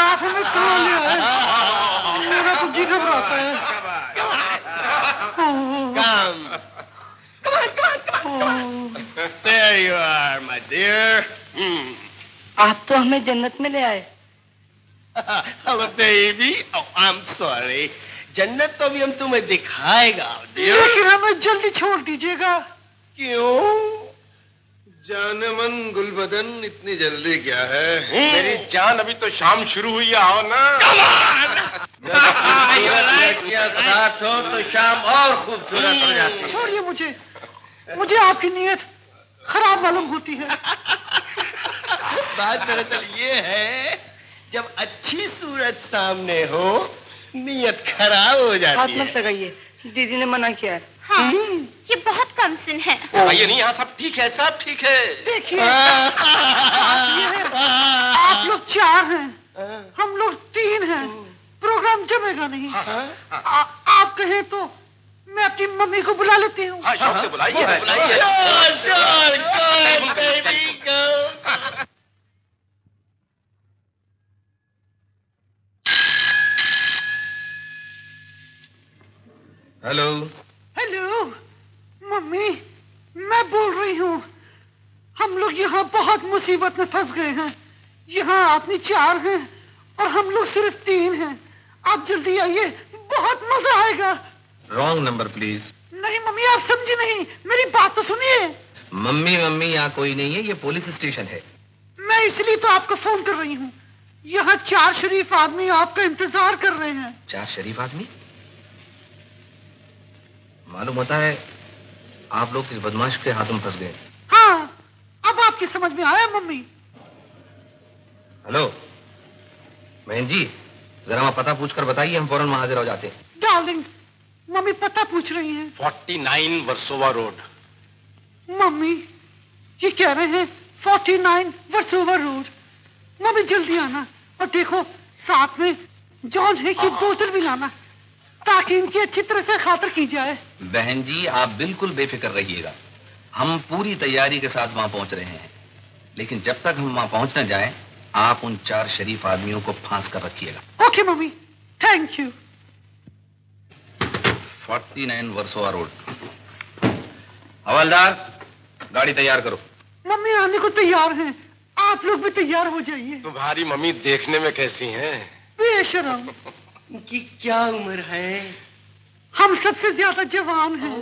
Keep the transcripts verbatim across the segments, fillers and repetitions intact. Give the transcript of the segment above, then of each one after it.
आप हमें कहाँ ले आए? मेरा तो जी घबराता है। Come. Come on, come on, come on. There you are, my dear. Hmm. आप तो हमें जन्नत में ले आए। Hello, baby. Oh, I'm sorry. जन्नत तो भी हम तुम्हें दिखाएगा, dear. लेकिन हमें जल्दी छोड़ दीजिएगा। क्यों? जाने मन गुलबदन इतनी जल्दी क्या है? मेरी जान अभी तो शाम शुरू हुई है, आओ ना। या साथ हो तो शाम और खूबसूरत हो जाती है। छोड़िए मुझे, मुझे आपकी नीयत खराब मालूम होती है। बात दरअसल ये है, जब अच्छी सूरत सामने हो, नीयत खराब हो जाती हाथ है। मत लगाइए, दीदी ने मना किया है। हाँ, ये बहुत कम सिन है। आइए नहीं, यहाँ सब ठीक है, सब ठीक है। देखिए, आप लोग चार हैं, हम लोग तीन हैं, प्रोग्राम जमेगा नहीं। आ, आप कहें तो मैं अपनी मम्मी को बुला लेती हूँ। हाँ, शौक से बुलाइए, बुलाइए। Sure, sure, go, baby, go. Hello. Hello, mummy, मैं बोल रही हूँ। हम लोग यहाँ बहुत मुसीबत में फंस गए हैं। यहाँ आदमी चार हैं और हम लोग सिर्फ तीन हैं। आप जल्दी आइए, बहुत मजा आएगा। Wrong number please. नहीं मम्मी, आप समझी नहीं, मेरी बात तो सुनिए। मम्मी मम्मी यहाँ कोई नहीं है, ये पुलिस स्टेशन है। मैं इसलिए तो आपको फोन कर रही हूँ। यहाँ चार शरीफ आदमी आपका इंतजार कर रहे हैं। चार शरीफ आदमी? मालूम होता है आप लोग किस बदमाश के हाथों में फंस गए। हाँ, अब आपकी समझ में आया मम्मी। हेलो बहन जी, जरा वहां पता पूछकर बताइए, हम फौरन वहां हाजिर हो जाते हैं। डार्लिंग, मम्मी पता पूछ रही हैं। Forty nine Versova road. Mummy ये कह रहे हैं forty nine Versova road. Mummy जल्दी आना, और देखो साथ में जॉन है की बोतल भी लाना, ताकि इनकी अच्छी तरह से खातिर की जाए। बहन जी आप बिल्कुल बेफिक्र रहिएगा, हम पूरी तैयारी के साथ वहां पहुंच रहे हैं। लेकिन जब तक हम वहां पहुंच न जाएं, आप उन चार शरीफ आदमियों को फांस कर रखिएगा। Okay mummy, thank you. Forty nine Versova road. हवलदार, गाड़ी तैयार करो। मम्मी आने को तैयार हैं, आप लोग भी तैयार हो जाइए। तुम्हारी मम्मी देखने में कैसी हैं? बेशरम। उनकी क्या उम्र है? हम सबसे ज्यादा जवान हैं।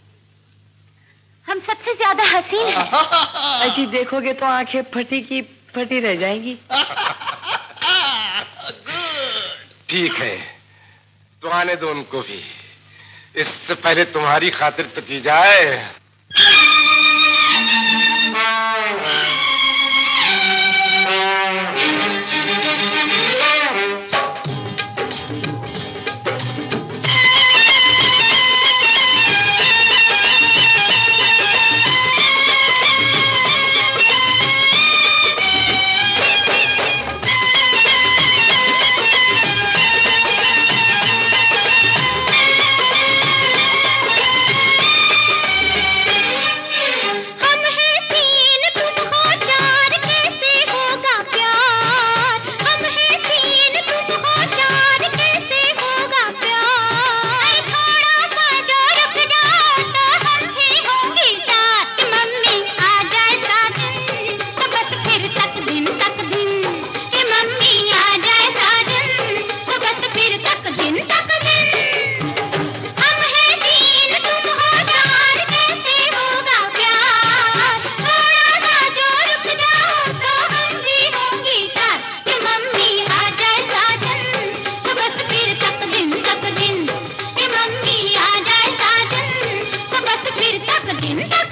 हम सबसे ज्यादा हसीन हैं। अजी देखोगे तो आंखें फटी की फटी रह जाएंगी। ठीक है, तो आने दो उनको भी। इससे पहले तुम्हारी खातिर तो की जाए। दिन तक